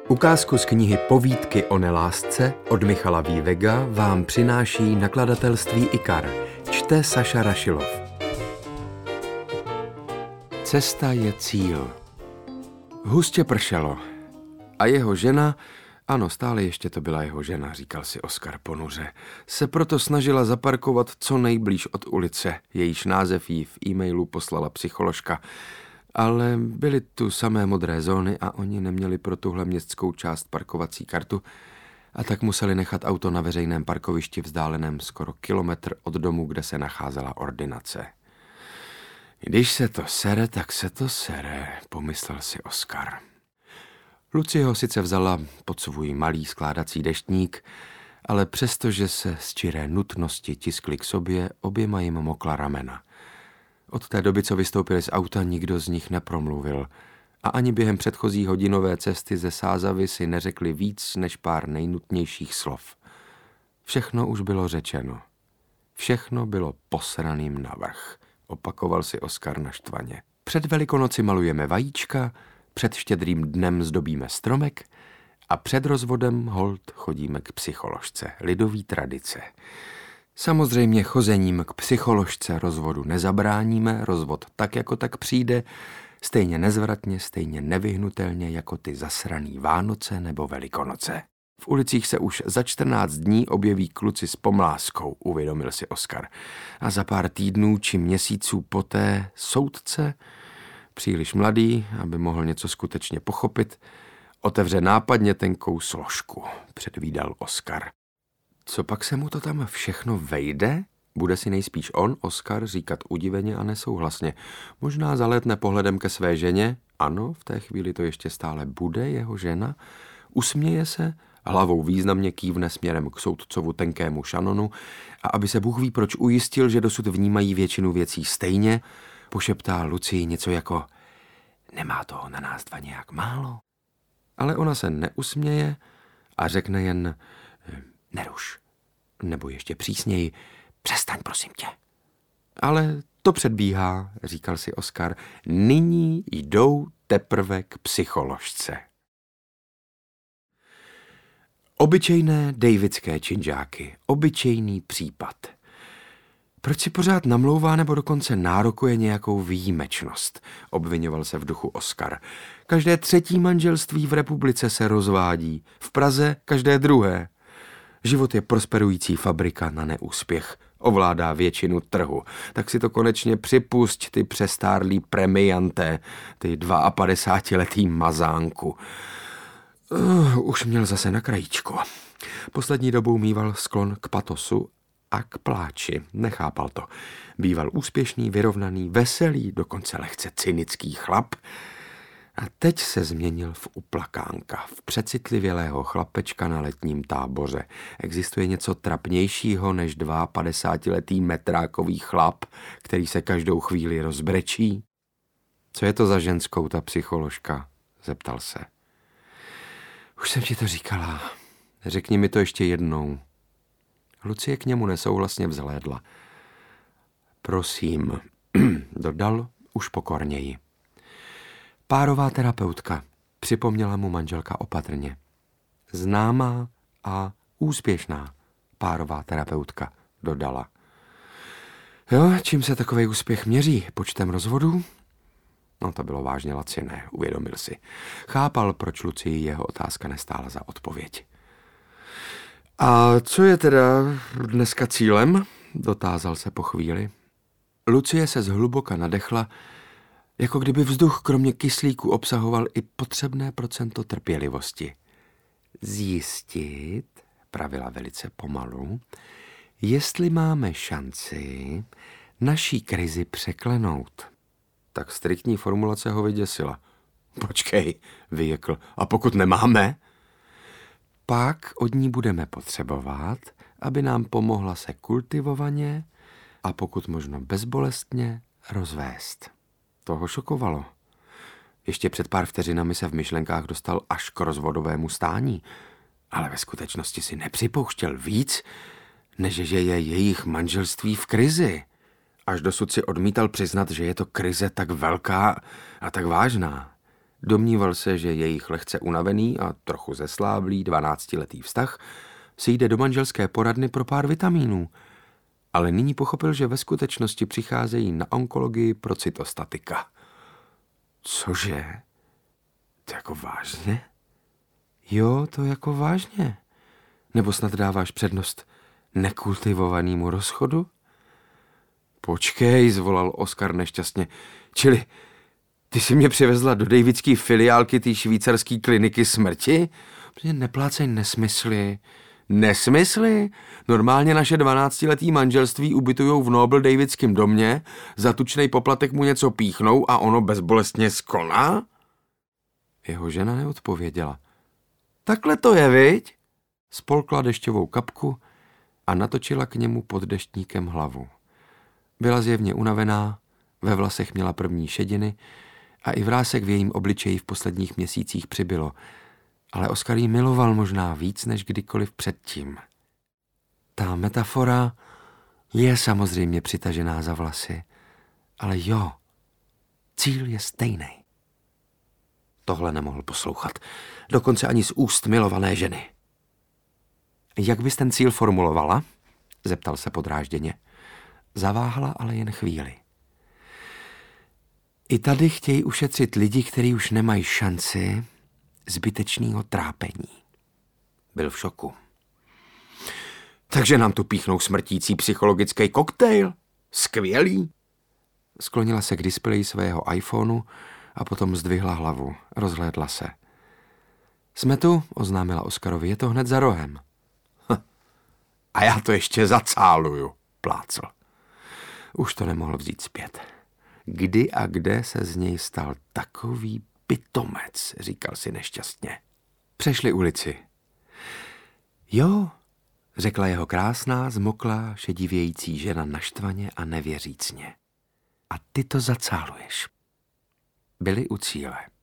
Ukázku z knihy Povídky o nelásce od Michala Vývega vám přináší nakladatelství IKAR. Čte Saša Rašilov. Cesta je cíl. Hustě pršelo. A jeho žena, ano, stále ještě to byla jeho žena, říkal si Oskar ponuře, se proto snažila zaparkovat co nejblíž od ulice, jejíž název jí v e-mailu poslala psycholožka. Ale byly tu samé modré zóny a oni neměli pro tuhle městskou část parkovací kartu a tak museli nechat auto na veřejném parkovišti vzdáleném skoro kilometr od domu, kde se nacházela ordinace. Když se to sere, tak se to sere, pomyslel si Oskar. Lucie ho sice vzala pod svůj malý skládací deštník, ale přestože se z čiré nutnosti tiskli k sobě, oběma jim mokla ramena. Od té doby, co vystoupili z auta, nikdo z nich nepromluvil a ani během předchozí hodinové cesty ze Sázavy si neřekli víc než pár nejnutnějších slov. Všechno už bylo řečeno. Všechno bylo posraným navrch, opakoval si Oskar naštvaně. Před Velikonoci malujeme vajíčka, před Štědrým dnem zdobíme stromek a před rozvodem holt chodíme k psycholožce, lidový tradice. Samozřejmě chozením k psycholožce rozvodu nezabráníme, rozvod tak jako tak přijde, stejně nezvratně, stejně nevyhnutelně jako ty zasraný Vánoce nebo Velikonoce. V ulicích se už za 14 dní objeví kluci s pomláskou, uvědomil si Oskar. A za pár týdnů či měsíců poté soudce, příliš mladý, aby mohl něco skutečně pochopit, otevře nápadně tenkou složku, předvídal Oskar. Co pak se mu to tam všechno vejde? Bude si nejspíš on, Oskar, říkat udiveně a nesouhlasně. Možná zalétne pohledem ke své ženě, ano, v té chvíli to ještě stále bude jeho žena, usměje se, hlavou významně kývne směrem k soudcovu tenkému šanonu a aby se Bůh ví proč ujistil, že dosud vnímají většinu věcí stejně, pošeptá Lucii něco jako nemá toho na nás dva nějak málo? Ale ona se neusměje a řekne jen neruš, nebo ještě přísněji, přestaň, prosím tě. Ale to předbíhá, říkal si Oskar, nyní jdou teprve k psycholožce. Obyčejné davidské činžáky, obyčejný případ. Proč si pořád namlouvá nebo dokonce nárokuje nějakou výjimečnost, obvinoval se v duchu Oskar. Každé třetí manželství v republice se rozvádí, v Praze každé druhé. Život je prosperující fabrika na neúspěch. Ovládá většinu trhu. Tak si to konečně připusť, ty přestárlý premianté, ty 52letý mazánku. Už měl zase na krajíčku. Poslední dobou mýval sklon k patosu a k pláči. Nechápal to. Býval úspěšný, vyrovnaný, veselý, dokonce lehce cynický chlap. A teď se změnil v uplakánka, v přecitlivělého chlapečka na letním táboře. Existuje něco trapnějšího než 52letý metrákový chlap, který se každou chvíli rozbrečí? Co je to za ženskou, ta psycholožka? Zeptal se. Už jsem ti to říkala. Řekni mi to ještě jednou. Lucie k němu nesouhlasně vzhlédla. Prosím, dodal už pokorněji. Párová terapeutka, připomněla mu manželka opatrně. Známá a úspěšná párová terapeutka, dodala. Jo, čím se takovej úspěch měří? Počtem rozvodů? No to bylo vážně laciné, uvědomil si. Chápal, proč Lucii jeho otázka nestála za odpověď. A co je teda dneska cílem? Dotázal se po chvíli. Lucie se zhluboka nadechla, jako kdyby vzduch kromě kyslíku obsahoval i potřebné procento trpělivosti. Zjistit, pravila velice pomalu, jestli máme šanci naší krizi překlenout. Tak striktní formulace ho vyděsila. Počkej, vyjekl, a pokud nemáme? Pak od ní budeme potřebovat, aby nám pomohla se kultivovaně a pokud možno bezbolestně rozvést. To ho šokovalo. Ještě před pár vteřinami se v myšlenkách dostal až k rozvodovému stání, ale ve skutečnosti si nepřipouštěl víc, než že je jejich manželství v krizi. Až dosud si odmítal přiznat, že je to krize tak velká a tak vážná. Domníval se, že jejich lehce unavený a trochu zesláblý 12letý vztah si jde do manželské poradny pro pár vitamínů, ale nyní pochopil, že ve skutečnosti přicházejí na onkologii pro cytostatika. Cože? To jako vážně? Jo, to jako vážně. Nebo snad dáváš přednost nekultivovanému rozchodu? Počkej, zvolal Oskar nešťastně. Čili ty jsi mě přivezla do davidské filiálky té švýcarské kliniky smrti? Neplácej nesmysly. Nesmysly? Normálně naše 12letý manželství ubytujou v Noble Davidském domě, za tučnej poplatek mu něco píchnou a ono bezbolestně skoná? Jeho žena neodpověděla. Takhle to je, viď? Spolkla dešťovou kapku a natočila k němu pod deštníkem hlavu. Byla zjevně unavená, ve vlasech měla první šediny a i vrásek v jejím obličeji v posledních měsících přibylo, ale Oskar ji miloval možná víc než kdykoliv předtím. Ta metafora je samozřejmě přitažená za vlasy, ale jo, cíl je stejný. Tohle nemohl poslouchat, dokonce ani z úst milované ženy. Jak bys ten cíl formulovala? Zeptal se podrážděně. Zaváhala ale jen chvíli. I tady chtějí ušetřit lidi, kteří už nemají šanci zbytečného trápení. Byl v šoku. Takže nám tu píchnou smrtící psychologický koktejl? Skvělý. Sklonila se k displeji svého iPhoneu a potom zdvihla hlavu. Rozhlédla se. Jsme tu, oznámila Oskarovi, je to hned za rohem. A já to ještě zacáluju, plácl. Už to nemohl vzít zpět. Kdy a kde se z něj stal takový pitomec, říkal si nešťastně. Přešli ulici. Jo, řekla jeho krásná, zmoklá, šedivějící žena naštvaně a nevěřícně. A ty to zacáluješ. Byli u cíle.